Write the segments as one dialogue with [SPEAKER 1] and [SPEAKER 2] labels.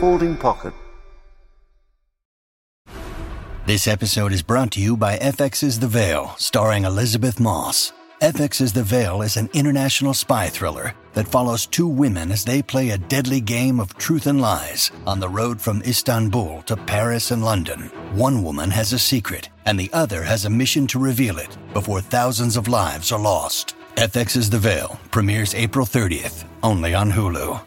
[SPEAKER 1] folding pocket.
[SPEAKER 2] This episode is brought to you by FX's The Veil, starring Elizabeth Moss. FX's The Veil is an international spy thriller that follows two women as they play a deadly game of truth and lies on the road from Istanbul to Paris and London. One woman has a secret, and the other has a mission to reveal it before thousands of lives are lost. FX's The Veil premieres April 30th, only on Hulu.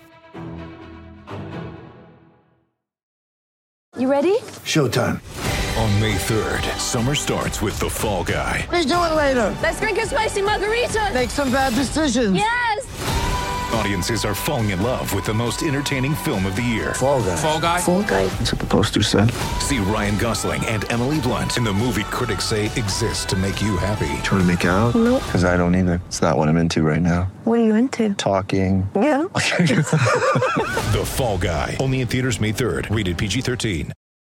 [SPEAKER 3] You ready?
[SPEAKER 1] Showtime.
[SPEAKER 4] On May 3rd, summer starts with The Fall Guy.
[SPEAKER 3] Let's do it later. Let's drink a spicy margarita.
[SPEAKER 1] Make some bad decisions.
[SPEAKER 3] Yes.
[SPEAKER 4] Audiences are falling in love with the most entertaining film of the year.
[SPEAKER 1] Fall Guy.
[SPEAKER 4] Fall Guy.
[SPEAKER 3] Fall guy.
[SPEAKER 1] That's what the poster said.
[SPEAKER 4] See Ryan Gosling and Emily Blunt in the movie critics say exists to make you happy.
[SPEAKER 1] Trying to make it out?
[SPEAKER 3] Nope.
[SPEAKER 1] Because I don't either. It's not what I'm into right now.
[SPEAKER 3] What are you into?
[SPEAKER 1] Talking.
[SPEAKER 3] Yeah.
[SPEAKER 4] The Fall Guy. Only in theaters May 3rd. Rated PG-13.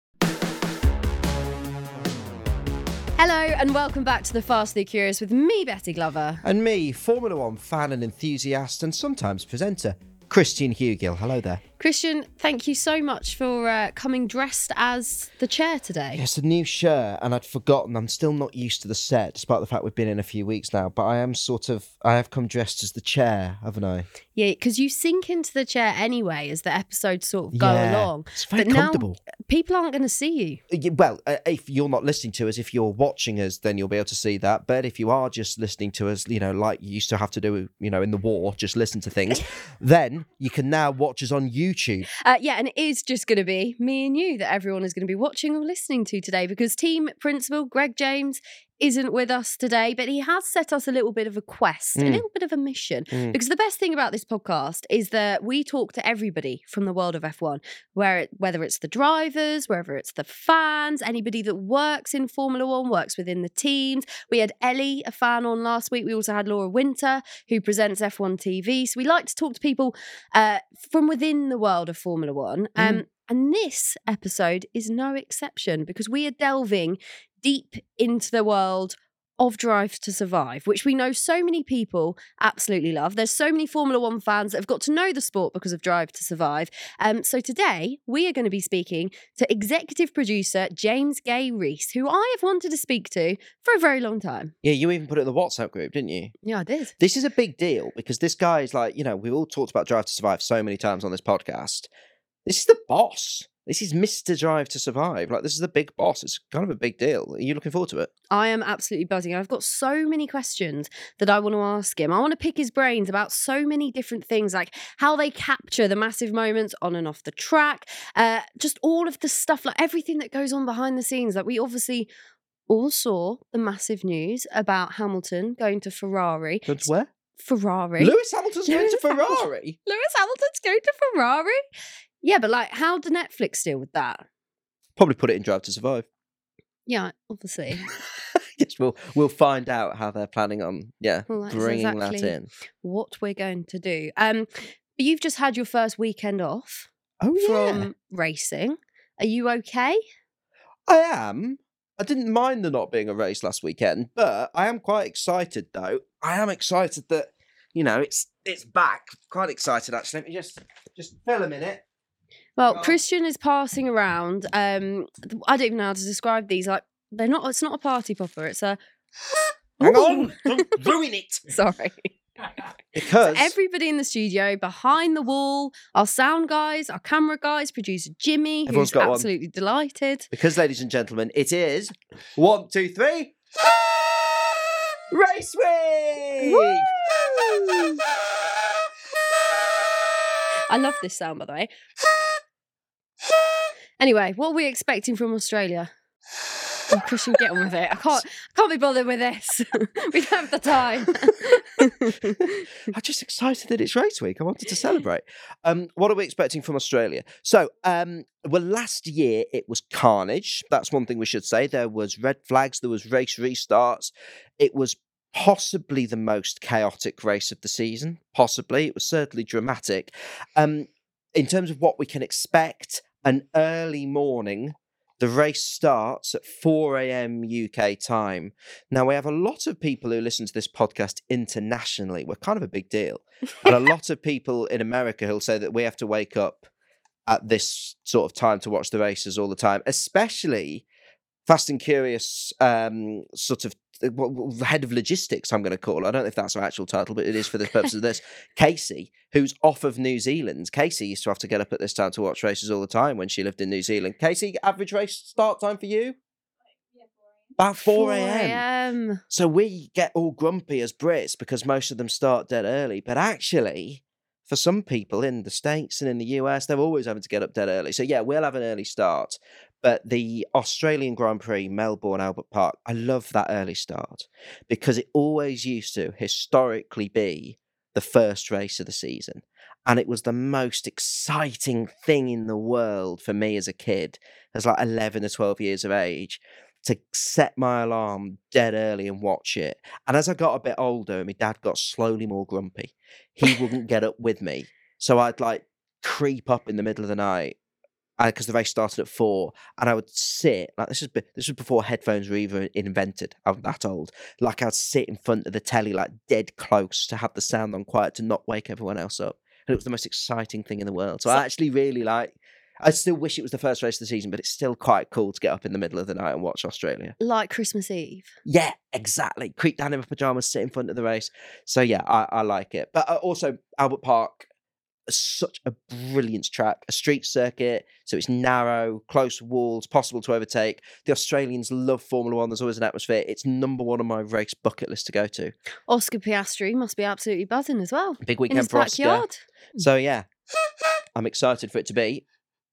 [SPEAKER 5] Hello and welcome back to The Fastly Curious with me, Betty Glover.
[SPEAKER 6] And me, Formula One fan and enthusiast and sometimes presenter, Christian Hugill. Hello there.
[SPEAKER 5] Christian, thank you so much for coming dressed as the chair today.
[SPEAKER 6] It's a new shirt and I'd forgotten. I'm still not used to the set, despite the fact we've been in a few weeks now. But I have come dressed as the chair, haven't I?
[SPEAKER 5] Yeah, because you sink into the chair anyway as the episodes sort of go along.
[SPEAKER 6] It's very
[SPEAKER 5] but
[SPEAKER 6] comfortable.
[SPEAKER 5] Now, people aren't going to see you.
[SPEAKER 6] Well, if you're not listening to us, if you're watching us, then you'll be able to see that. But if you are just listening to us, like you used to have to do, in the war, just listen to things, then you can now watch us on YouTube.
[SPEAKER 5] Yeah, and it is just going to be me and you that everyone is going to be watching or listening to today because team principal Greg James isn't with us today, but he has set us a little bit of a quest, a little bit of a mission. Because the best thing about this podcast is that we talk to everybody from the world of F1, whether it's the drivers, whether it's the fans, anybody that works in Formula One, works within the teams. We had Ellie, a fan, on last week. We also had Laura Winter, who presents F1 TV. So we like to talk to people from within the world of Formula One. And this episode is no exception because we are delving deep into the world of Drive to Survive, which we know so many people absolutely love. There's so many Formula One fans that have got to know the sport because of Drive to Survive. So today we are going to be speaking to executive producer James Gay Rees, who I have wanted to speak to for a very long time.
[SPEAKER 6] Yeah, you even put it in the WhatsApp group, didn't you?
[SPEAKER 5] Yeah, I did.
[SPEAKER 6] This is a big deal because this guy is we've all talked about Drive to Survive so many times on this podcast. This is the boss. This is Mr. Drive to Survive. This is the big boss. It's kind of a big deal. Are you looking forward to it?
[SPEAKER 5] I am absolutely buzzing. I've got so many questions that I want to ask him. I want to pick his brains about so many different things, like how they capture the massive moments on and off the track, just all of the stuff, like everything that goes on behind the scenes. Like we obviously all saw the massive news about Hamilton going to Ferrari.
[SPEAKER 6] Going to where?
[SPEAKER 5] Ferrari.
[SPEAKER 6] Lewis Hamilton's going to Ferrari?
[SPEAKER 5] Lewis Hamilton's going to Ferrari? Yeah, but how did Netflix deal with that?
[SPEAKER 6] Probably put it in Drive to Survive.
[SPEAKER 5] Yeah, obviously.
[SPEAKER 6] Yes, we'll find out how they're planning on bringing that in.
[SPEAKER 5] What we're going to do. But you've just had your first weekend off from racing. Are you okay?
[SPEAKER 6] I am. I didn't mind there not being a race last weekend, but I am quite excited though. I am excited that it's back. Quite excited actually. Let me just fill a minute.
[SPEAKER 5] Well, Christian is passing around. I don't even know how to describe these. They're not. It's not a party popper. It's a.
[SPEAKER 6] Hang on! Don't ruin it.
[SPEAKER 5] Sorry.
[SPEAKER 6] Because
[SPEAKER 5] so everybody in the studio, behind the wall, our sound guys, our camera guys, producer Jimmy, who's absolutely delighted.
[SPEAKER 6] Because, ladies and gentlemen, it is 1, 2, 3. Race week!
[SPEAKER 5] Woo! I love this sound, by the way. Anyway, what are we expecting from Australia? Oh, Christian, get on with it. I can't be bothered with this. We don't have the time.
[SPEAKER 6] I'm just excited that it's race week. I wanted to celebrate. What are we expecting from Australia? So, last year it was carnage. That's one thing we should say. There was red flags. There was race restarts. It was possibly the most chaotic race of the season. Possibly. It was certainly dramatic. In terms of what we can expect, an early morning. The race starts at 4 a.m. UK time. Now, we have a lot of people who listen to this podcast internationally. We're kind of a big deal. And a lot of people in America who'll say that we have to wake up at this sort of time to watch the races all the time, especially Fast and Curious sort of head of logistics, I'm going to call her. I don't know if that's her actual title, but it is for the purpose of this. Casey, who's off of New Zealand. Casey used to have to get up at this time to watch races all the time when she lived in New Zealand. Casey, average race start time for you? About 4 a.m. So we get all grumpy as Brits because most of them start dead early. But actually, for some people in the States and in the US, they're always having to get up dead early. So yeah, we'll have an early start. But the Australian Grand Prix, Melbourne, Albert Park, I love that early start because it always used to historically be the first race of the season. And it was the most exciting thing in the world for me as a kid, as like 11 or 12 years of age, to set my alarm dead early and watch it. And as I got a bit older and my dad got slowly more grumpy, he wouldn't get up with me. So I'd like creep up in the middle of the night because the race started at 4, and I would sit, like this was before headphones were even invented. I'm that old. Like I'd sit in front of the telly like dead close to have the sound on quiet to not wake everyone else up. And it was the most exciting thing in the world. So I actually really I still wish it was the first race of the season, but it's still quite cool to get up in the middle of the night and watch Australia.
[SPEAKER 5] Like Christmas Eve.
[SPEAKER 6] Yeah, exactly. Creep down in my pajamas, sit in front of the race. So yeah, I like it. But also Albert Park, such a brilliant track, a street circuit. So it's narrow, close walls, possible to overtake. The Australians love Formula One. There's always an atmosphere. It's number one on my race bucket list to go to.
[SPEAKER 5] Oscar Piastri must be absolutely buzzing as well.
[SPEAKER 6] Big weekend for Oscar. So yeah, I'm excited for it to be.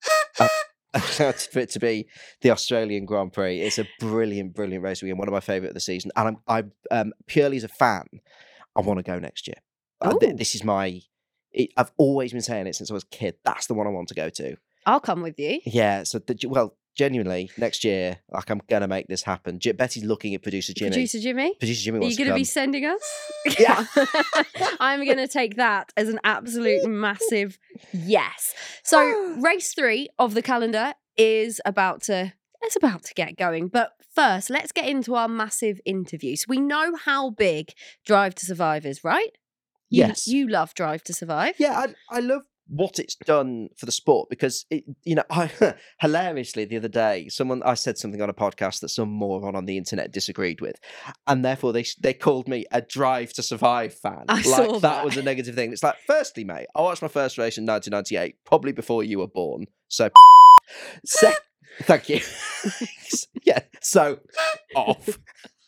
[SPEAKER 6] I'm excited for it to be the Australian Grand Prix. It's a brilliant, brilliant race weekend. One of my favourite of the season. And I'm purely as a fan, I want to go next year. This is I've always been saying it since I was a kid. That's the one I want to go to.
[SPEAKER 5] I'll come with you.
[SPEAKER 6] Yeah. So, genuinely, next year, like I'm going to make this happen. Betty's looking at producer Jimmy.
[SPEAKER 5] Producer Jimmy
[SPEAKER 6] wants to come.
[SPEAKER 5] Are you going to be sending us?
[SPEAKER 6] Yeah.
[SPEAKER 5] I'm going to take that as an absolute massive yes. So race 3 of the calendar is about to get going. But first, let's get into our massive interview. So we know how big Drive to Survive is, right?
[SPEAKER 6] Yes.
[SPEAKER 5] You love Drive to Survive.
[SPEAKER 6] Yeah, I love what it's done for the sport because hilariously the other day I said something on a podcast that some moron on the internet disagreed with, and therefore they called me a Drive to Survive fan.
[SPEAKER 5] I saw
[SPEAKER 6] that was a negative thing. It's like, firstly, mate, I watched my first race in 1998, probably before you were born. So thank you. Yeah, so off.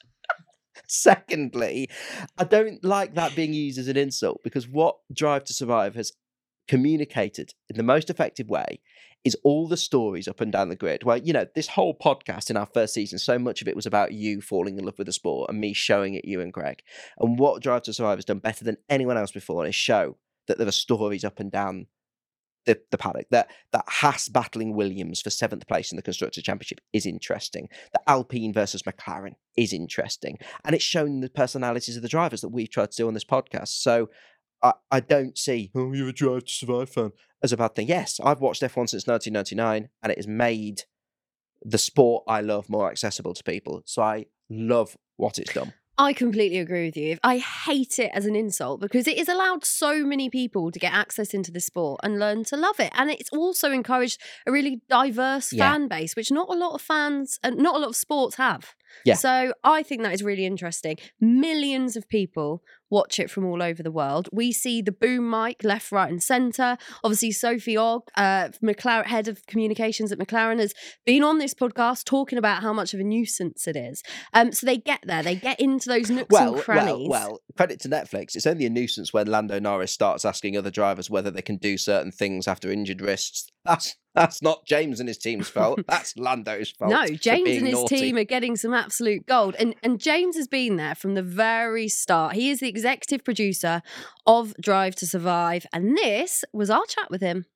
[SPEAKER 6] Secondly, I don't like that being used as an insult because what Drive to Survive has communicated in the most effective way is all the stories up and down the grid. Well, this whole podcast in our first season, so much of it was about you falling in love with the sport and me showing it you and Greg. And what Drive to Survive has done better than anyone else before is show that there are stories up and down the paddock. That Haas battling Williams for 7th place in the Constructors' Championship is interesting. The Alpine versus McLaren is interesting. And it's shown the personalities of the drivers that we've tried to do on this podcast. So I don't see, you're a Drive to Survive fan, as a bad thing. Yes, I've watched F1 since 1999, and it has made the sport I love more accessible to people. So I love what it's done.
[SPEAKER 5] I completely agree with you. I hate it as an insult because it has allowed so many people to get access into the sport and learn to love it. And it's also encouraged a really diverse fan base, which not a lot of fans and not a lot of sports have. Yeah. So I think that is really interesting. Millions of people watch it from all over the world. We see the boom mic left, right and centre. Obviously, Sophie Ogg, McLaren, head of communications at McLaren, has been on this podcast talking about how much of a nuisance it is. So they get there. They get into those nooks and crannies.
[SPEAKER 6] Well, credit to Netflix. It's only a nuisance when Lando Norris starts asking other drivers whether they can do certain things after injured wrists. That's not James and his team's fault. That's Lando's fault.
[SPEAKER 5] No, James and his team are getting some absolute gold. And James has been there from the very start. He is the executive producer of Drive to Survive. And this was our chat with him.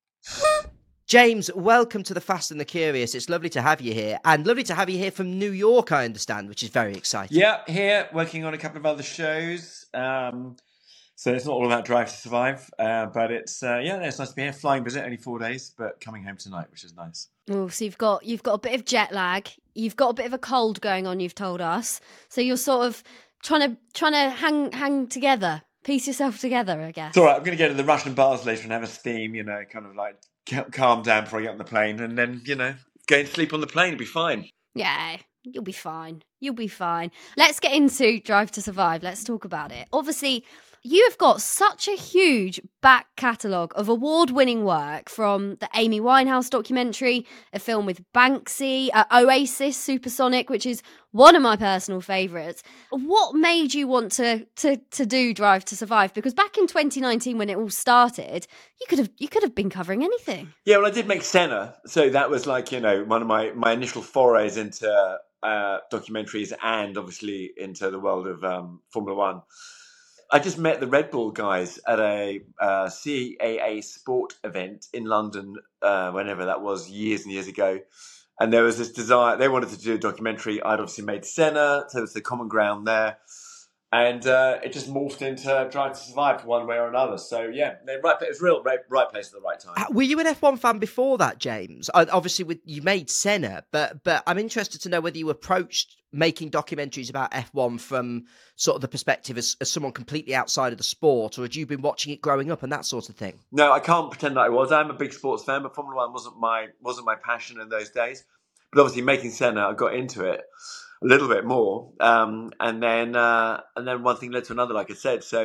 [SPEAKER 6] James, welcome to the Fast and the Curious. It's lovely to have you here. And lovely to have you here from New York, I understand, which is very exciting.
[SPEAKER 7] Yeah, here, working on a couple of other shows. So it's not all about Drive to Survive, but it's nice to be here. Flying visit, only 4 days, but coming home tonight, which is nice.
[SPEAKER 5] Oh, so you've got a bit of jet lag. You've got a bit of a cold going on. You've told us, so you're sort of trying to hang together, piece yourself together, I guess.
[SPEAKER 7] It's all right. I'm going to go to the Russian bars later and have a steam. Kind of like calm down before I get on the plane, and then go and sleep on the plane. It'll be fine.
[SPEAKER 5] Yeah, you'll be fine. You'll be fine. Let's get into Drive to Survive. Let's talk about it. Obviously, you have got such a huge back catalogue of award-winning work, from the Amy Winehouse documentary, a film with Banksy, Oasis Supersonic, which is one of my personal favourites. What made you want to do Drive to Survive? Because back in 2019, when it all started, you could have been covering anything.
[SPEAKER 7] Yeah, well, I did make Senna, so that was like one of my initial forays into documentaries, and obviously into the world of Formula One. I just met the Red Bull guys at a CAA sport event in London, whenever that was, years and years ago. And there was this desire, they wanted to do a documentary. I'd obviously made Senna, so there was the common ground there. And it just morphed into Drive to Survive one way or another. So yeah, it was real right place at the right time.
[SPEAKER 6] Were you an F1 fan before that, James? Obviously, you made Senna, but I'm interested to know whether you approached making documentaries about F1 from sort of the perspective as someone completely outside of the sport, or had you been watching it growing up and that sort of thing?
[SPEAKER 7] No, I can't pretend that I was. I'm a big sports fan, but Formula One wasn't my passion in those days. But obviously, making Senna, I got into it a little bit more, and then one thing led to another, like I said. So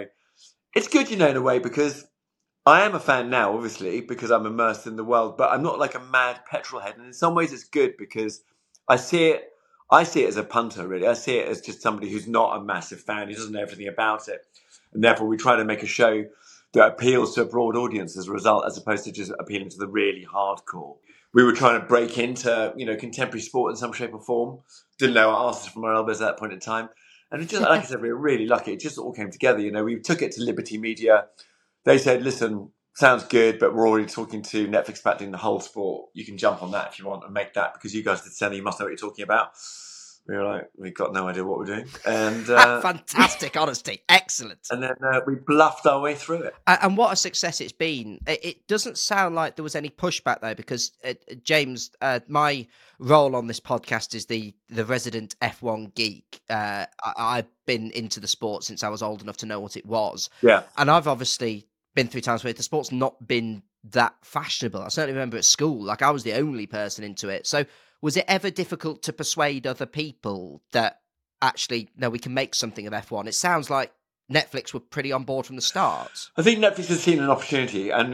[SPEAKER 7] it's good, in a way, because I am a fan now, obviously, because I'm immersed in the world. But I'm not like a mad petrol head, and in some ways, it's good because I see it as a punter, really. I see it as just somebody who's not a massive fan, who doesn't know everything about it, and therefore we try to make a show that appeals to a broad audience as a result, as opposed to just appealing to the really hardcore. We were trying to break into, contemporary sport in some shape or form. Didn't know our asses from our elbows at that point in time. And it just, like I said, we were really lucky. It just all came together. We took it to Liberty Media. They said, listen, sounds good, but we're already talking to Netflix about doing the whole sport. You can jump on that if you want and make that, because you guys did Senna, you must know what you're talking about. We were like, we've got no idea what we're doing. And
[SPEAKER 6] fantastic honesty. Excellent.
[SPEAKER 7] And then we bluffed our way through it.
[SPEAKER 6] And what a success it's been. It doesn't sound like there was any pushback, though, because, James, my role on this podcast is the resident F1 geek. I've been into the sport since I was old enough to know what it was.
[SPEAKER 7] Yeah.
[SPEAKER 6] And I've obviously been through times where the sport's not been that fashionable. I certainly remember at school, like I was the only person into it. So was it ever difficult to persuade other people that actually, no, we can make something of F1? It sounds like Netflix were pretty on board from the start.
[SPEAKER 7] I think Netflix has seen an opportunity, and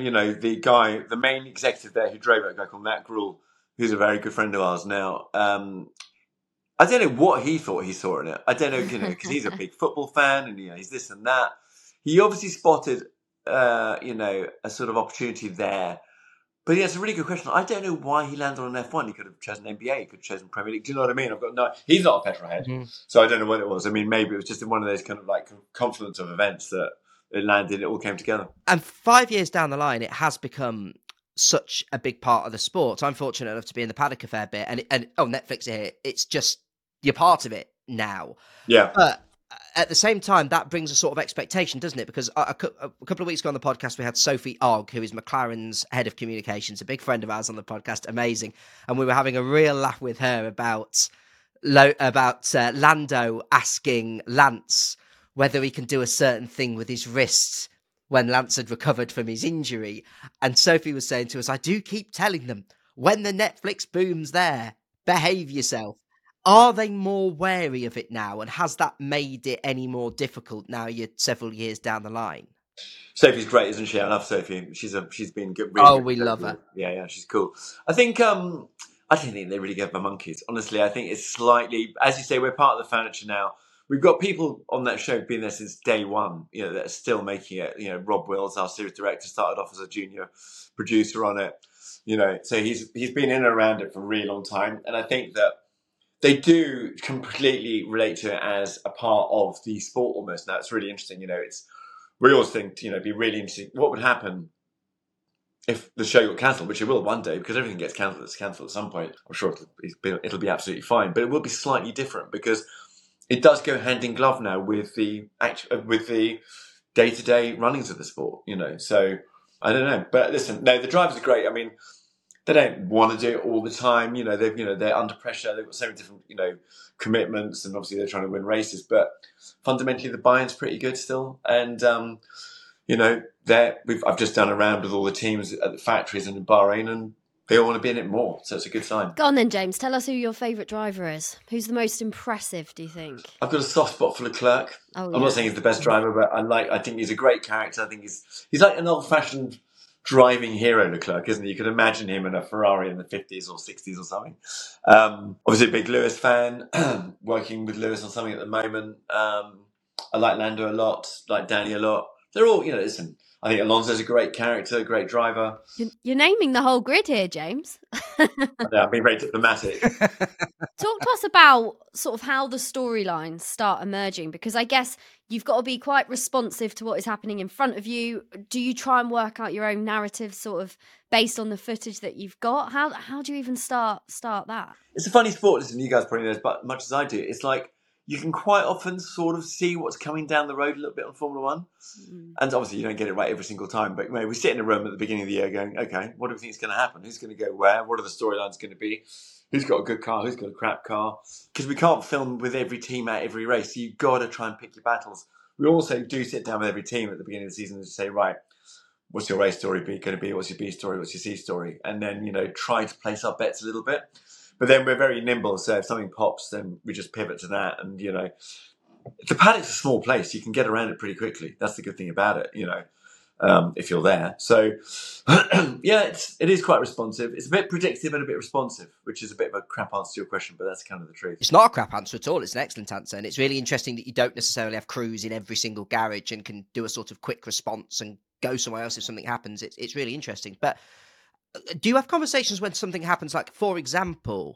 [SPEAKER 7] the main executive there who drove it, a guy called Matt Gruhl, who's a very good friend of ours now. I don't know what he thought he saw in it. I don't know, because he's a big football fan, and he's this and that. He obviously spotted, a sort of opportunity there. But yeah, it's a really good question. I don't know why he landed on F1. He could have chosen NBA. He could have chosen Premier League. Do you know what I mean? He's not a petrolhead, so I don't know what it was. I mean, maybe it was just in one of those kind of like confluence of events that it landed. It all came together.
[SPEAKER 6] And 5 years down the line, it has become such a big part of the sport. I'm fortunate enough to be in the paddock a fair bit, and Netflix here. It's just you're part of it now.
[SPEAKER 7] Yeah,
[SPEAKER 6] but at the same time, that brings a sort of expectation, doesn't it? Because a couple of weeks ago on the podcast, we had Sophie Ogg, who is McLaren's head of communications, a big friend of ours on the podcast, amazing. And we were having a real laugh with her about Lando asking Lance whether he can do a certain thing with his wrist when Lance had recovered from his injury. And Sophie was saying to us, I do keep telling them, when the Netflix boom's there, behave yourself. Are they more wary of it now? And has that made it any more difficult now you're several years down the line?
[SPEAKER 7] Sophie's great, isn't she? I love Sophie. She's been good. Really good.
[SPEAKER 6] We love her.
[SPEAKER 7] Yeah, she's cool. I think I don't think they really gave her monkeys. Honestly, I think it's slightly, as you say, we're part of the furniture now. We've got people on that show been there since day one, that are still making it. Rob Wills, our series director, started off as a junior producer on it. So he's been in and around it for a really long time. And I think that they do completely relate to it as a part of the sport almost. Now, it's really interesting. We always think, it'd be really interesting. What would happen if the show got cancelled, which it will one day, because everything gets cancelled. It's cancelled at some point. I'm sure it'll be absolutely fine, but it will be slightly different because it does go hand in glove now with the day-to-day runnings of the sport. So I don't know, but listen, no, the drivers are great. I mean, they don't want to do it all the time. They're under pressure. They've got so many different, commitments, and obviously they're trying to win races. But fundamentally, the buy-in's pretty good still. And you know, I've just done a round with all the teams at the factories and in Bahrain, and they all want to be in it more. So it's a good sign.
[SPEAKER 5] Go on then, James. Tell us who your favourite driver is. Who's the most impressive, do you think?
[SPEAKER 7] I've got a soft spot for Leclerc.
[SPEAKER 5] Oh,
[SPEAKER 7] I'm not saying he's the best driver, but I think he's a great character. I think he's like an old-fashioned driving hero, Leclerc, isn't he? You could imagine him in a Ferrari in the 50s or 60s or something. Obviously a big Lewis fan, working with Lewis on something at the moment. I like Lando a lot, like Danny a lot. They're all, listen, I think Alonso's a great character, great driver.
[SPEAKER 5] You're naming the whole grid here, James.
[SPEAKER 7] I'm being very diplomatic.
[SPEAKER 5] Talk to us about sort of how the storylines start emerging, because I guess you've got to be quite responsive to what is happening in front of you. Do you try and work out your own narrative sort of based on the footage that you've got? How do you even start that?
[SPEAKER 7] It's a funny sport. Listen, you guys probably know as much as I do. It's like you can quite often sort of see what's coming down the road a little bit on Formula One. And obviously you don't get it right every single time, but we sit in a room at the beginning of the year going, okay, what do we think is going to happen? Who's going to go where? What are the storylines going to be? Who's got a good car? Who's got a crap car? Because we can't film with every team at every race. So you've got to try and pick your battles. We also do sit down with every team at the beginning of the season and say, right, what's your race story going to be? What's your B story? What's your C story? And then, try to place our bets a little bit. But then we're very nimble. So if something pops, then we just pivot to that. And, the paddock's a small place. You can get around it pretty quickly. That's the good thing about it, if you're there. So, yeah, it is quite responsive. It's a bit predictive and a bit responsive, which is a bit of a crap answer to your question, but that's kind of the truth.
[SPEAKER 8] It's not a crap answer at all. It's an excellent answer. And it's really interesting that you don't necessarily have crews in every single garage and can do a sort of quick response and go somewhere else if something happens. It's really interesting. But do you have conversations when something happens? Like, for example,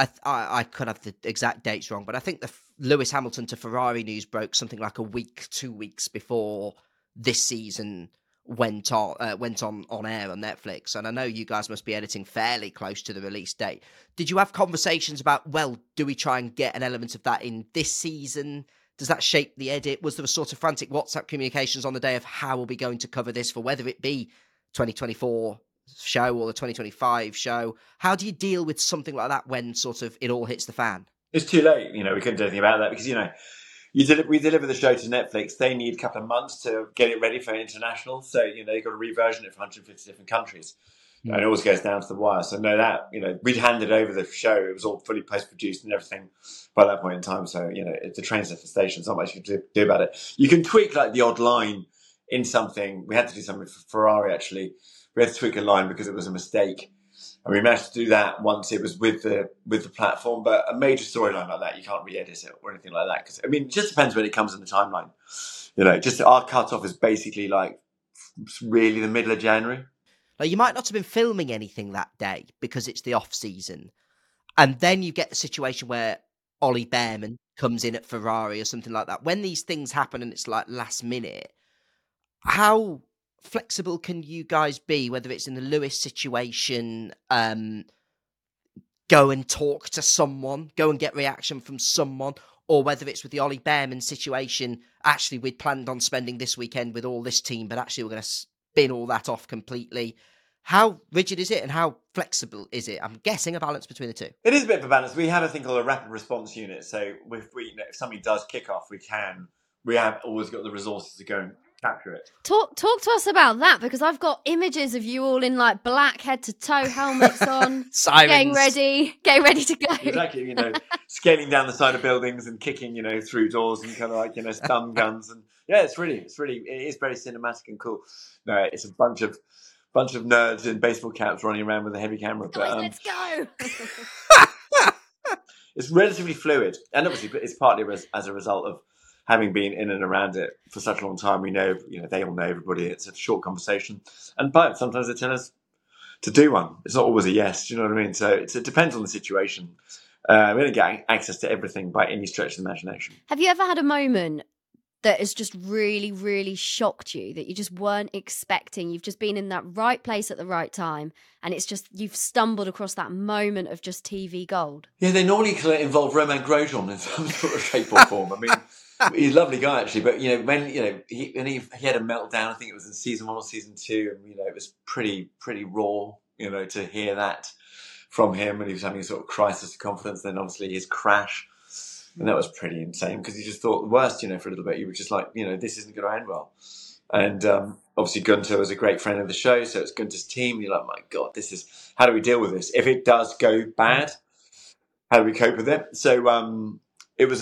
[SPEAKER 8] I could have the exact dates wrong, but I think the Lewis Hamilton to Ferrari news broke something like 2 weeks before this season went on air on Netflix. And I know you guys must be editing fairly close to the release date. Did you have conversations about, well, do we try and get an element of that in this season? Does that shape the edit? Was there a sort of frantic WhatsApp communications on the day of how are we going to cover this for whether it be 2024 show or the 2025 show? How do you deal with something like that when sort of it all hits the fan?
[SPEAKER 7] It's too late. We couldn't do anything about that because, we deliver the show to Netflix. They need a couple of months to get it ready for international. So, they've got to reversion it for 150 different countries. And it always goes down to the wire. So know that, we'd handed over the show. It was all fully post-produced and everything by that point in time. So, the train's at the station. There's not much you can do about it. You can tweak like the odd line in something. We had to do something for Ferrari, actually. We had to tweak a line because it was a mistake. And we managed to do that once it was with the platform. But a major storyline like that, you can't really edit it or anything like that. Because, it just depends when it comes in the timeline. Just our cut-off is basically like really the middle of January.
[SPEAKER 8] Like, you might not have been filming anything that day because it's the off-season. And then you get the situation where Ollie Behrman comes in at Ferrari or something like that. When these things happen and it's like last minute, how flexible can you guys be, whether it's in the Lewis situation, go and talk to someone, go and get reaction from someone, or whether it's with the Ollie Behrman situation, actually we'd planned on spending this weekend with all this team, but actually we're going to spin all that off completely. How rigid is it and how flexible is it? I'm guessing a balance between the two.
[SPEAKER 7] It is a bit of a balance. We have a thing called a rapid response unit. So if something does kick off, we have always got the resources to go and capture it.
[SPEAKER 5] Talk to us about that, because I've got images of you all in like black head to toe helmets on,
[SPEAKER 8] sirens,
[SPEAKER 5] getting ready to go.
[SPEAKER 7] Exactly, scaling down the side of buildings and kicking, through doors and kind of like, stun guns, and yeah, it is very cinematic and cool. No, it's a bunch of nerds in baseball caps running around with a heavy camera.
[SPEAKER 5] Guys, let's go.
[SPEAKER 7] It's relatively fluid, and obviously it's partly as a result of having been in and around it for such a long time. We know, they all know everybody. It's a short conversation. But sometimes they tell us to do one. It's not always a yes, do you know what I mean? So it depends on the situation. We don't get access to everything by any stretch of the imagination.
[SPEAKER 5] Have you ever had a moment that has just really, really shocked you, that you just weren't expecting? You've just been in that right place at the right time, and it's just, you've stumbled across that moment of just TV gold.
[SPEAKER 7] Yeah, they normally involve Romain Grosjean in some sort of shape or form. I mean, he's a lovely guy, actually. But, when he had a meltdown, I think it was in season 1 or season 2, and, it was pretty raw, to hear that from him, and he was having a sort of crisis of confidence. Then obviously his crash, and that was pretty insane because you just thought the worst, for a little bit. You were just like, this isn't going to end well. And obviously Gunter was a great friend of the show, so it's Gunter's team. You're like, my God, how do we deal with this? If it does go bad, how do we cope with it? So it was,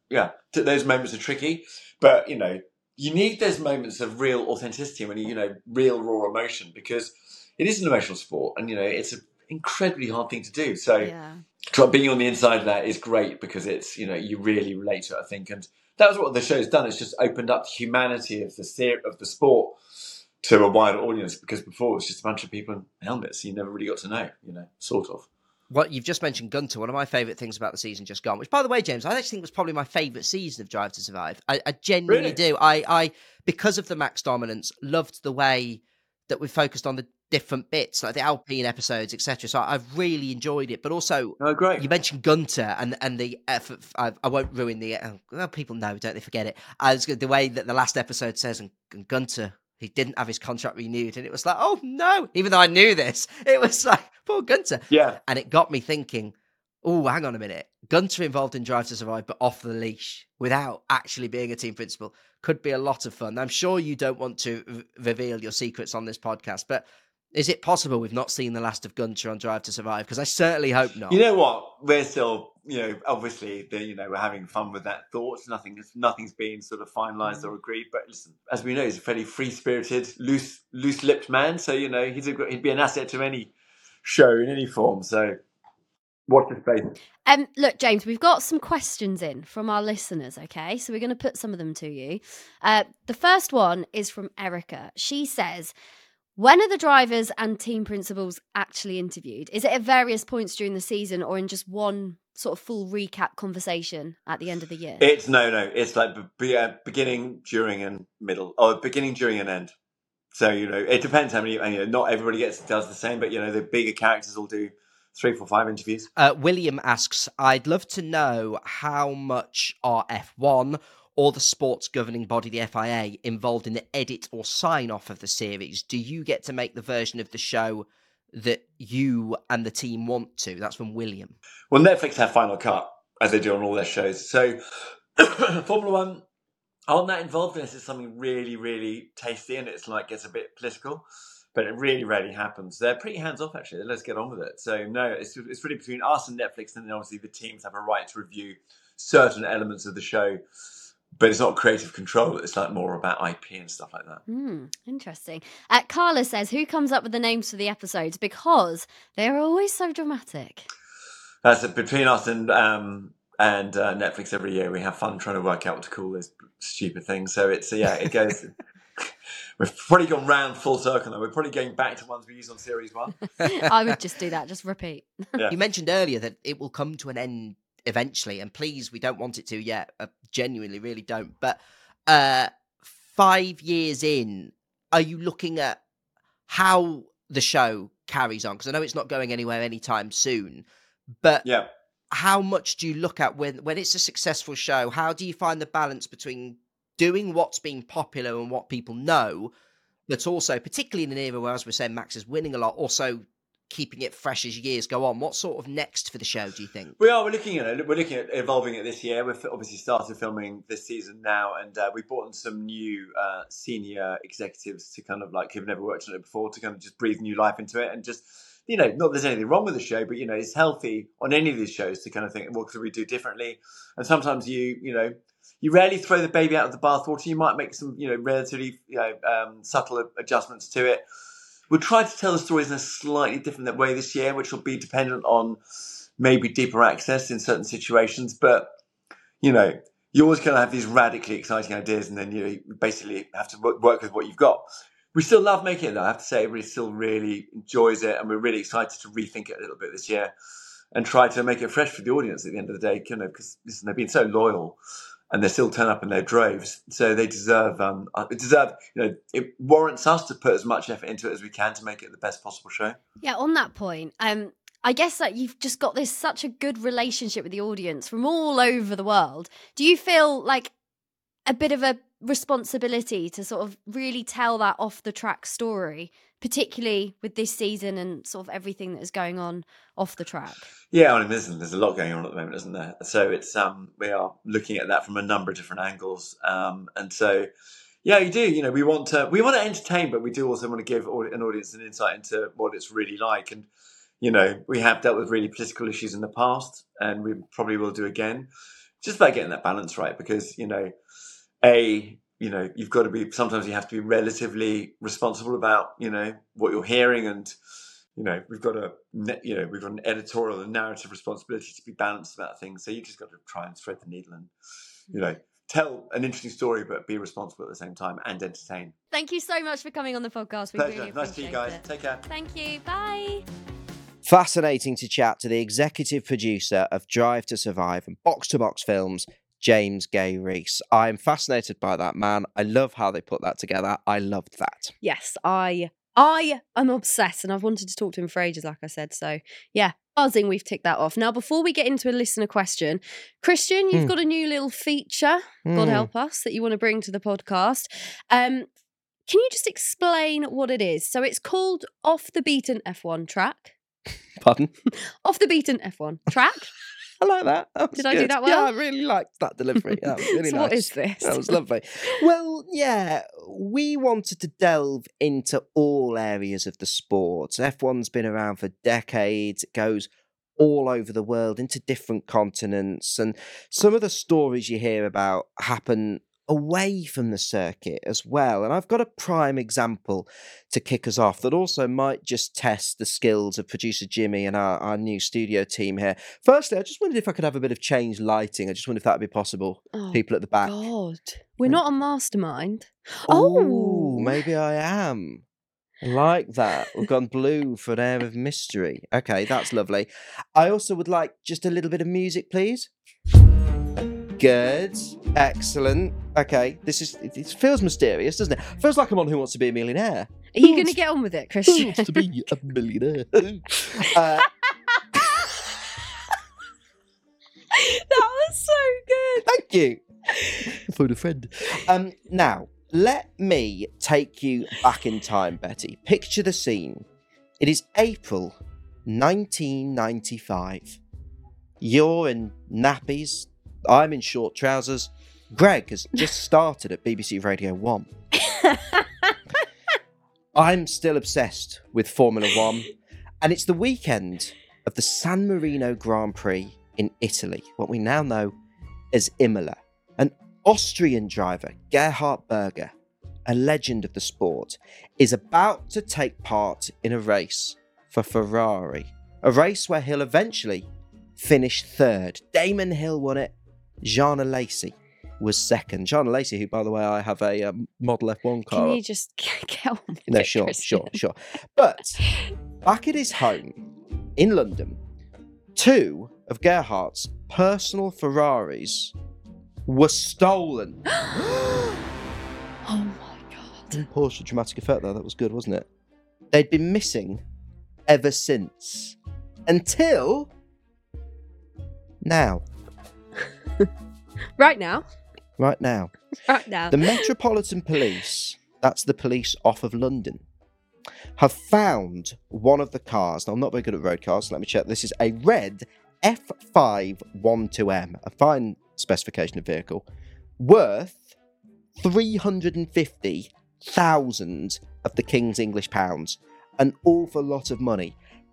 [SPEAKER 7] those moments are tricky, but, you need those moments of real authenticity when real raw emotion, because it is an emotional sport, and, it's an incredibly hard thing to do. So being on the inside of that is great, because it's, you really relate to it, I think. And that was what the show's done. It's just opened up the humanity of the sport to a wider audience, because before it was just a bunch of people in helmets. You never really got to know, sort of.
[SPEAKER 8] What you've just mentioned, Gunter, one of my favourite things about the season just gone, which, by the way, James, I actually think was probably my favourite season of Drive to Survive. I genuinely do. I, because of the Max dominance, loved the way that we focused on the different bits, like the Alpine episodes, etc. So I've really enjoyed it. But also,
[SPEAKER 7] great.
[SPEAKER 8] You mentioned Gunter and the effort. I won't ruin the. Well, people know, don't they? Forget it. The way that the last episode says, and Gunter, he didn't have his contract renewed, and it was like, oh no! Even though I knew this, it was like, poor Gunter.
[SPEAKER 7] Yeah,
[SPEAKER 8] and it got me thinking. Oh, hang on a minute. Gunter involved in Drive to Survive, but off the leash, without actually being a team principal, could be a lot of fun. I'm sure you don't want to reveal your secrets on this podcast, but is it possible we've not seen the last of Gunter on Drive to Survive? Because I certainly hope not.
[SPEAKER 7] You know what? We're still, obviously, we're having fun with that thought. Nothing's been sort of finalised or agreed. But listen, as we know, he's a fairly free-spirited, loose-lipped man. So, he'd be an asset to any show in any form. So, watch this space.
[SPEAKER 5] Look, James, we've got some questions in from our listeners, okay? So we're going to put some of them to you. The first one is from Erica. She says, when are the drivers and team principals actually interviewed? Is it at various points during the season, or in just one sort of full recap conversation at the end of the year?
[SPEAKER 7] It's no. It's like beginning, during, and middle, or beginning, during, and end. So, it depends how many, not everybody does the same, but, the bigger characters will do 3, 4, 5 interviews.
[SPEAKER 8] William asks, I'd love to know how much are F1 or the sports governing body, the FIA, involved in the edit or sign-off of the series? Do you get to make the version of the show that you and the team want to? That's from William.
[SPEAKER 7] Well, Netflix have Final Cut, as they do on all their shows. So Formula One aren't that involved in this. It's something really, really tasty, and it's like gets a bit political, but it really rarely happens. They're pretty hands-off, actually. Let's get on with it. So, no, it's really between us and Netflix, and then obviously the teams have a right to review certain elements of the show. But it's not creative control. It's like more about IP and stuff like that.
[SPEAKER 5] Interesting. Carla says, who comes up with the names for the episodes? Because they're always so dramatic.
[SPEAKER 7] That's it. Between us and Netflix every year, we have fun trying to work out what to call those stupid things. So it's, it goes... We've probably gone round full circle now. We're probably going back to ones we used on Series 1.
[SPEAKER 5] I would just do that. Just repeat.
[SPEAKER 7] Yeah.
[SPEAKER 8] You mentioned earlier that it will come to an end eventually, and please, we don't want it to yet. Genuinely, really don't. But 5 years in, are you looking at how the show carries on? Because I know it's not going anywhere anytime soon. But how much do you look at when it's a successful show? How do you find the balance between doing what's been popular and what people know, but also, particularly in an era where, as we're saying, Max is winning a lot, also keeping it fresh as years go on? What's sort of next for the show, do you think?
[SPEAKER 7] We're looking at it. We're looking at evolving it this year. We've obviously started filming this season now, and we brought in some new senior executives to kind of like, who've never worked on it before, to kind of just breathe new life into it, and just, not that there's anything wrong with the show, but, it's healthy on any of these shows to kind of think, what could we do differently? And sometimes you rarely throw the baby out of the bathwater. You might make some, relatively, subtle adjustments to it. We'll try to tell the stories in a slightly different way this year, which will be dependent on maybe deeper access in certain situations. But, you always kind of have these radically exciting ideas, and then you basically have to work with what you've got. We still love making it, though. I have to say, everybody still really enjoys it, and we're really excited to rethink it a little bit this year and try to make it fresh for the audience at the end of the day, because they've been so loyal. And they still turn up in their droves, so they deserve. It warrants us to put as much effort into it as we can to make it the best possible show.
[SPEAKER 5] Yeah, on that point, I guess that you've just got such a good relationship with the audience from all over the world. Do you feel like a bit of a responsibility to sort of really tell that off the track story, particularly with this season and sort of everything that is going on off the track?
[SPEAKER 7] Yeah, I mean, there's a lot going on at the moment, isn't there? So it's we are looking at that from a number of different angles, and so Yeah, you do. We want to entertain, but we do also want to give an audience an insight into what it's really like. And we have dealt with really political issues in the past, and we probably will do again. Just about getting that balance right, because you've got to be. Sometimes you have to be relatively responsible about what you're hearing, and we've got an editorial and narrative responsibility to be balanced about things. So you just got to try and thread the needle and tell an interesting story, but be responsible at the same time and entertain.
[SPEAKER 5] Thank you so much for coming on the podcast. We
[SPEAKER 7] Pleasure.
[SPEAKER 5] really
[SPEAKER 7] Nice to see you guys.
[SPEAKER 5] it.
[SPEAKER 7] Take care.
[SPEAKER 5] Thank you. Bye.
[SPEAKER 6] Fascinating to chat to the executive producer of Drive to Survive and Box to Box Films, James Gay Rees. I'm fascinated by that, man. I love how they put that together. I loved that.
[SPEAKER 5] Yes, I am obsessed, and I've wanted to talk to him for ages, like I said. So, yeah, buzzing we've ticked that off. Now, before we get into a listener question, Christian, you've got a new little feature, God help us, that you want to bring to the podcast. Can you just explain what it is? So it's called Off the Beaten F1 Track.
[SPEAKER 6] Pardon?
[SPEAKER 5] Off the Beaten F1 Track.
[SPEAKER 6] I like that.
[SPEAKER 5] Did I do that well?
[SPEAKER 6] Yeah, I really liked that delivery. That was really
[SPEAKER 5] So
[SPEAKER 6] nice.
[SPEAKER 5] what is this?
[SPEAKER 6] That was lovely. Well, yeah, we wanted to delve into all areas of the sport. F1's been around for decades. It goes all over the world, into different continents. And some of the stories you hear about happen away from the circuit as well. And I've got a prime example to kick us off that also might just test the skills of producer Jimmy and our new studio team here. Firstly, I just wondered if I could have a bit of changed lighting. I just wondered if that would be possible. People at the back.
[SPEAKER 5] God, we're not a mastermind.
[SPEAKER 6] Oh, maybe I am. I like that. We've gone blue for an air of mystery. Okay, that's lovely. I also would like just a little bit of music, please. Good. Excellent. Okay, it feels mysterious, doesn't it? Feels like I'm on Who Wants to Be a Millionaire.
[SPEAKER 5] Are you going to get on with it, Christian?
[SPEAKER 6] Who wants to be a millionaire?
[SPEAKER 5] That was so good.
[SPEAKER 6] Thank you. Phone a friend. Now, let me take you back in time, Betty. Picture the scene. It is April 1995. You're in nappies. I'm in short trousers. Greg has just started at BBC Radio 1. I'm still obsessed with Formula 1. And it's the weekend of the San Marino Grand Prix in Italy, what we now know as Imola. An Austrian driver, Gerhard Berger, a legend of the sport, is about to take part in a race for Ferrari. A race where he'll eventually finish third. Damon Hill won it. Jean Alesi was second. Jean Alesi, who, by the way, I have a Model F1 car.
[SPEAKER 5] Can you just get on with
[SPEAKER 6] No,
[SPEAKER 5] it,
[SPEAKER 6] sure.
[SPEAKER 5] Christian?
[SPEAKER 6] But back at his home in London, two of Gerhardt's personal Ferraris were stolen.
[SPEAKER 5] Oh my God.
[SPEAKER 6] Pause for dramatic effect there. That was good, wasn't it? They'd been missing ever since. Until now.
[SPEAKER 5] Right now.
[SPEAKER 6] Right now.
[SPEAKER 5] Right now.
[SPEAKER 6] The Metropolitan Police, that's the police off of London, have found one of the cars. Now, I'm not very good at road cars, so let me check. This is a red F512M, a fine specification of vehicle, worth 350,000 of the King's English pounds. An awful lot of money.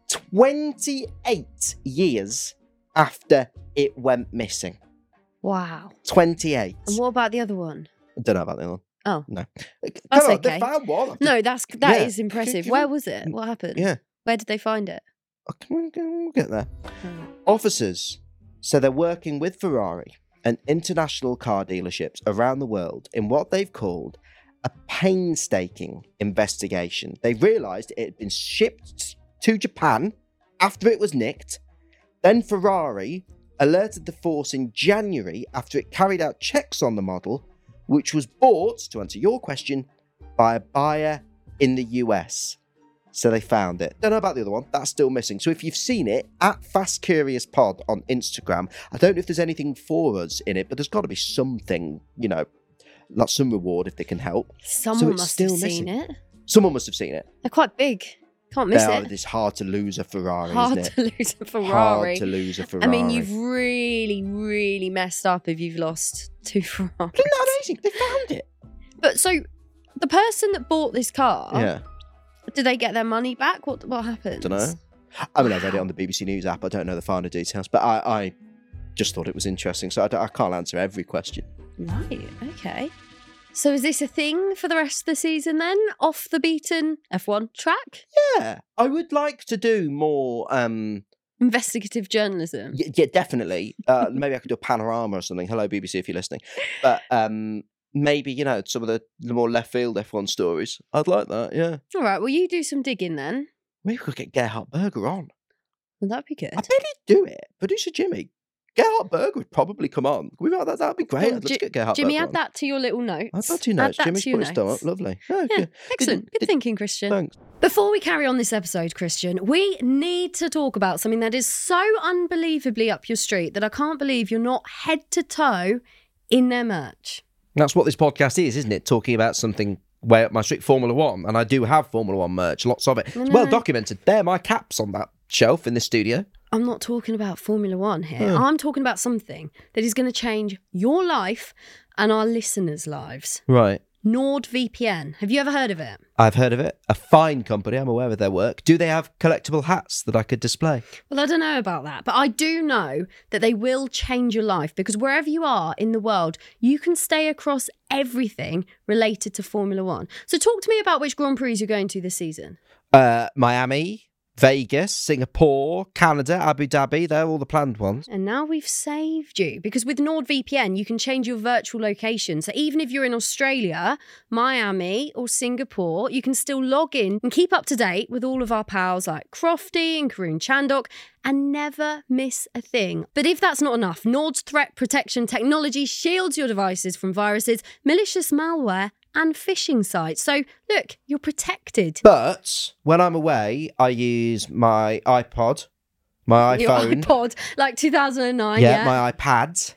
[SPEAKER 6] 28 years after it went missing.
[SPEAKER 5] Wow.
[SPEAKER 6] 28.
[SPEAKER 5] And what about the other one?
[SPEAKER 6] I don't know about the other one.
[SPEAKER 5] Oh.
[SPEAKER 6] No.
[SPEAKER 5] That's
[SPEAKER 6] Come on,
[SPEAKER 5] okay.
[SPEAKER 6] They found one.
[SPEAKER 5] No, that
[SPEAKER 6] Yeah.
[SPEAKER 5] is impressive. Where was it? What happened?
[SPEAKER 6] Yeah.
[SPEAKER 5] Where did they find it?
[SPEAKER 6] We'll get there. Officers say they're working with Ferrari and international car dealerships around the world in what they've called a painstaking investigation. They realised it had been shipped to Japan after it was nicked. Then Ferrari alerted the force in January after it carried out checks on the model, which was bought, to answer your question, by a buyer in the US. So they found it. Don't know about the other one. That's still missing. So if you've seen it, at Fast Curious Pod on Instagram, I don't know if there's anything for us in it, but there's got to be something, like some reward if they can help.
[SPEAKER 5] Someone must have seen it.
[SPEAKER 6] Someone must have seen it.
[SPEAKER 5] They're quite big. Can't miss it.
[SPEAKER 6] It's hard to lose a Ferrari,
[SPEAKER 5] Hard
[SPEAKER 6] isn't it?
[SPEAKER 5] to lose a Ferrari.
[SPEAKER 6] Hard to lose a Ferrari.
[SPEAKER 5] I mean, you've really, really messed up if you've lost two Ferraris.
[SPEAKER 6] Isn't that amazing? They found it.
[SPEAKER 5] But so the person that bought this car,
[SPEAKER 6] Yeah.
[SPEAKER 5] do they get their money back? What happens?
[SPEAKER 6] Don't know. I mean, I read it on the BBC News app. I don't know the finer details, but I just thought it was interesting. So I can't answer every question.
[SPEAKER 5] Right, okay. So is this a thing for the rest of the season then? Off the beaten F1 track?
[SPEAKER 6] Yeah, I would like to do more.
[SPEAKER 5] Investigative journalism.
[SPEAKER 6] Yeah, definitely. Maybe I could do a panorama or something. Hello, BBC, if you're listening. But maybe, you know, some of the more left field F1 stories. I'd like that, yeah.
[SPEAKER 5] All right, well, you do some digging then.
[SPEAKER 6] Maybe we could get Gerhard Berger on.
[SPEAKER 5] Well, that'd be good.
[SPEAKER 6] I bet he'd do it. Producer Jimmy. Gerhard Berger would probably come on. That'd be great.
[SPEAKER 5] Well,
[SPEAKER 6] I'd love to get Gerhard
[SPEAKER 5] Jimmy,
[SPEAKER 6] Berger
[SPEAKER 5] add
[SPEAKER 6] on.
[SPEAKER 5] that to your little notes.
[SPEAKER 6] I've got 2 notes.
[SPEAKER 5] Add that
[SPEAKER 6] Jimmy's
[SPEAKER 5] to your
[SPEAKER 6] put his thumb
[SPEAKER 5] notes.
[SPEAKER 6] up. Lovely.
[SPEAKER 5] Yeah, excellent. Good thinking, Christian.
[SPEAKER 6] Thanks.
[SPEAKER 5] Before we carry on this episode, Christian, we need to talk about something that is so unbelievably up your street that I can't believe you're not head to toe in their merch.
[SPEAKER 6] That's what this podcast is, isn't it? Talking about something way up my street, Formula One. And I do have Formula One merch, lots of it. It's well documented. There are my caps on that shelf in the studio.
[SPEAKER 5] I'm not talking about Formula One here. I'm talking about something that is going to change your life and our listeners' lives.
[SPEAKER 6] Right.
[SPEAKER 5] NordVPN. Have you ever heard of it?
[SPEAKER 6] I've heard of it. A fine company. I'm aware of their work. Do they have collectible hats that I could display?
[SPEAKER 5] Well, I don't know about that, but I do know that they will change your life because wherever you are in the world, you can stay across everything related to Formula One. So talk to me about which Grand Prix you're going to this season.
[SPEAKER 6] Miami, Vegas, Singapore, Canada, Abu Dhabi, they're all the planned ones.
[SPEAKER 5] And now we've saved you because with NordVPN, you can change your virtual location. So even if you're in Australia, Miami or Singapore, you can still log in and keep up to date with all of our pals like Crofty and Karun Chandok and never miss a thing. But if that's not enough, Nord's threat protection technology shields your devices from viruses, malicious malware, and phishing sites. So, look, you're protected.
[SPEAKER 6] But when I'm away, I use my iPod, my
[SPEAKER 5] Your
[SPEAKER 6] iPhone.
[SPEAKER 5] iPod, like 2009,
[SPEAKER 6] yeah, my iPad,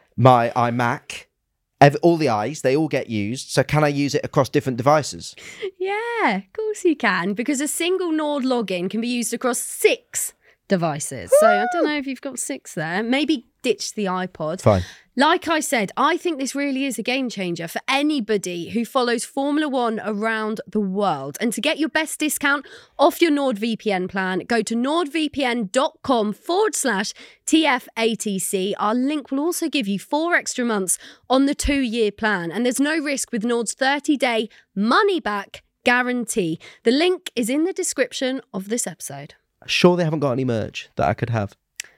[SPEAKER 6] my iMac, all the I's, they all get used. So can I use it across different devices?
[SPEAKER 5] Yeah, of course you can, because a single Nord login can be used across 6 devices. So I don't know if you've got 6 there. Maybe ditch the iPod.
[SPEAKER 6] Fine.
[SPEAKER 5] Like I said, I think this really is a game changer for anybody who follows Formula One around the world. And to get your best discount off your NordVPN plan, go to nordvpn.com/TFATC. Our link will also give you 4 extra months on the 2-year plan. And there's no risk with Nord's 30-day money-back guarantee. The link is in the description of this episode.
[SPEAKER 6] Sure they haven't got any merch that I could have?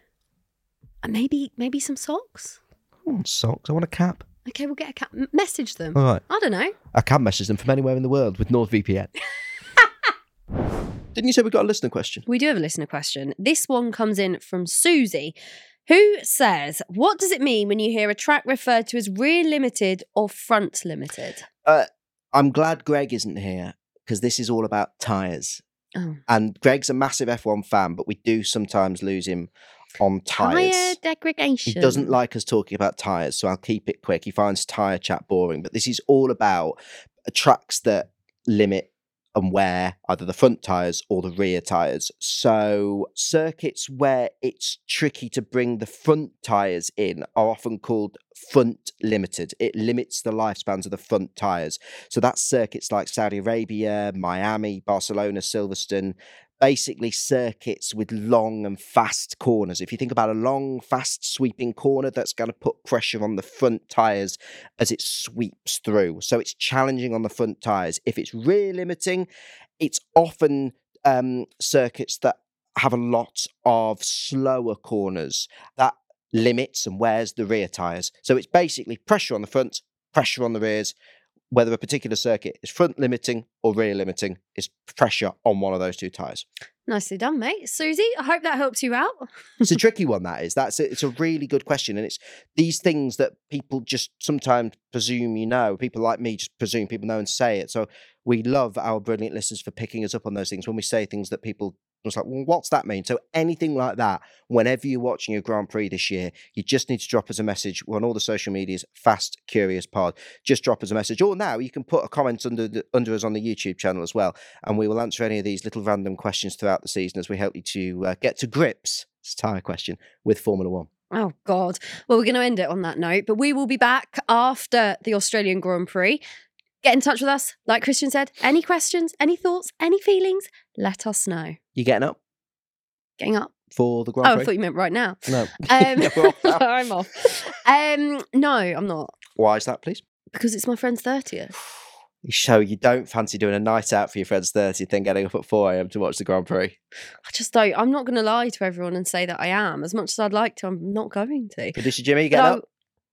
[SPEAKER 5] And maybe some socks?
[SPEAKER 6] I want socks. I want a cap.
[SPEAKER 5] Okay, we'll get a cap. Message them.
[SPEAKER 6] All right.
[SPEAKER 5] I don't know.
[SPEAKER 6] I can message them from anywhere in the world with NordVPN. Didn't you say we got a listener question?
[SPEAKER 5] We do have a listener question. This one comes in from Susie, who says, what does it mean when you hear a track referred to as rear limited or front limited?
[SPEAKER 6] I'm glad Greg isn't here because this is all about tyres.
[SPEAKER 5] Oh.
[SPEAKER 6] And Greg's a massive F1 fan, but we do sometimes lose him on tyres.
[SPEAKER 5] Tyre degradation.
[SPEAKER 6] He doesn't like us talking about tyres, so I'll keep it quick. He finds tyre chat boring, but this is all about tracks that limit and wear either the front tyres or the rear tyres. So circuits where it's tricky to bring the front tyres in are often called front limited. It limits the lifespans of the front tyres. So that's circuits like Saudi Arabia, Miami, Barcelona, Silverstone, basically circuits with long and fast corners. If you think about a long, fast sweeping corner, that's going to put pressure on the front tyres as it sweeps through. So it's challenging on the front tyres. If it's rear limiting, it's often circuits that have a lot of slower corners that limits and wears the rear tyres. So it's basically pressure on the front, pressure on the rears. Whether a particular circuit is front limiting or rear limiting is pressure on one of those 2 tyres.
[SPEAKER 5] Nicely done, mate. Susie, I hope that helps you out.
[SPEAKER 6] It's a tricky one, that is. It's a really good question. And it's these things that people just sometimes presume you know. People like me just presume people know and say it. So we love our brilliant listeners for picking us up on those things when we say things that people was like, well, what's that mean? So anything like that, whenever you're watching your Grand Prix this year, you just need to drop us a message. We're on all the social medias, Fast Curious Pod. Just drop us a message. Or now you can put a comment under us on the YouTube channel as well. And we will answer any of these little random questions throughout the season as we help you to get to grips, it's a tyre question, with Formula One.
[SPEAKER 5] Oh, God. Well, we're going to end it on that note, but we will be back after the Australian Grand Prix. Get in touch with us. Like Christian said, any questions, any thoughts, any feelings, let us know.
[SPEAKER 6] You getting up
[SPEAKER 5] Getting up?
[SPEAKER 6] for the Grand
[SPEAKER 5] Oh,
[SPEAKER 6] Prix?
[SPEAKER 5] I thought you meant right now.
[SPEAKER 6] No.
[SPEAKER 5] We're
[SPEAKER 6] off now.
[SPEAKER 5] I'm off. No, I'm not.
[SPEAKER 6] Why is that, please?
[SPEAKER 5] Because it's my friend's 30th.
[SPEAKER 6] So you don't fancy doing a night out for your friend's 30th, then getting up at 4 a.m. to watch the Grand Prix?
[SPEAKER 5] I just don't. I'm not going to lie to everyone and say that I am. As much as I'd like to, I'm not going to.
[SPEAKER 6] Producer Jimmy, you getting
[SPEAKER 5] But
[SPEAKER 6] up?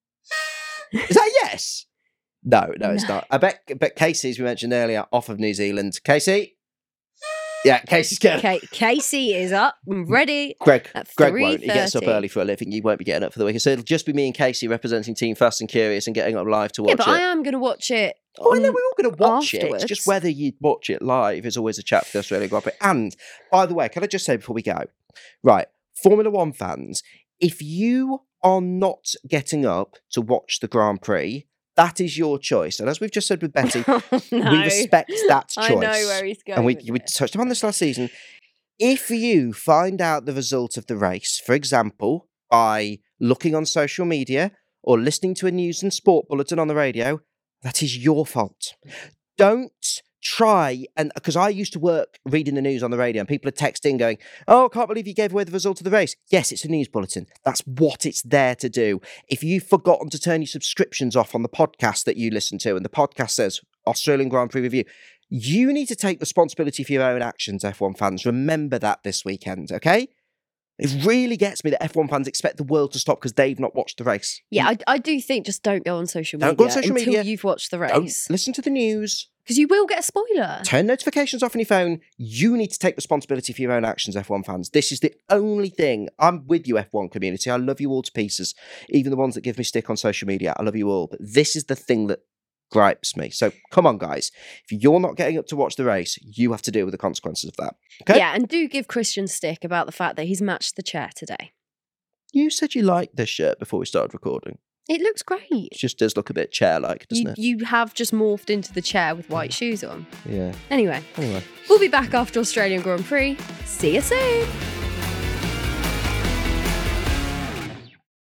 [SPEAKER 6] Is that yes? No, it's not. I bet Casey, as we mentioned earlier, off of New Zealand. Casey? Yeah, Casey's getting
[SPEAKER 5] Casey is up and ready.
[SPEAKER 6] Greg
[SPEAKER 5] at
[SPEAKER 6] won't. He gets up
[SPEAKER 5] 3:30.
[SPEAKER 6] early for a living. He won't be getting up for the weekend. So it'll just be me and Casey representing Team Fast and Curious and getting up live to watch
[SPEAKER 5] Yeah, but
[SPEAKER 6] it.
[SPEAKER 5] I am going to watch it.
[SPEAKER 6] Oh, I know we're all going to watch it. It's
[SPEAKER 5] afterwards.
[SPEAKER 6] just whether you watch it live is always a chat for the Australian Grand Prix. And, by the way, can I just say before we go, right, Formula One fans, if you are not getting up to watch the Grand Prix, that is your choice. And as we've just said with Betty,
[SPEAKER 5] No.
[SPEAKER 6] we respect that choice.
[SPEAKER 5] I know where he's going.
[SPEAKER 6] And we
[SPEAKER 5] with this.
[SPEAKER 6] touched upon this last season. If you find out the result of the race, for example, by looking on social media or listening to a news and sport bulletin on the radio, that is your fault. Don't try, and because I used to work reading the news on the radio and people are texting going, oh, I can't believe you gave away the result of the race. Yes, it's a news bulletin. That's what it's there to do. If you've forgotten to turn your subscriptions off on the podcast that you listen to and the podcast says Australian Grand Prix Review, you need to take responsibility for your own actions, F1 fans. Remember that this weekend, okay? It really gets me that F1 fans expect the world to stop because they've not watched the race.
[SPEAKER 5] Yeah, I do think just don't go on social media
[SPEAKER 6] Don't go on social
[SPEAKER 5] until
[SPEAKER 6] media.
[SPEAKER 5] you've watched the
[SPEAKER 6] Don't
[SPEAKER 5] race.
[SPEAKER 6] listen to the news.
[SPEAKER 5] Because you will get a spoiler.
[SPEAKER 6] Turn notifications off on your phone. You need to take responsibility for your own actions, F1 fans. This is the only thing. I'm with you, F1 community. I love you all to pieces. Even the ones that give me stick on social media. I love you all. But this is the thing that gripes me. So come on, guys. If you're not getting up to watch the race, you have to deal with the consequences of that. Okay?
[SPEAKER 5] Yeah, and do give Christian stick about the fact that he's matched the chair today.
[SPEAKER 6] You said you liked this shirt before we started recording.
[SPEAKER 5] It looks great.
[SPEAKER 6] It just does look a bit chair-like, doesn't it?
[SPEAKER 5] You have just morphed into the chair with white shoes on.
[SPEAKER 6] Yeah.
[SPEAKER 5] Anyway,
[SPEAKER 6] Anyway.
[SPEAKER 5] we'll be back after Australian Grand Prix. See you soon.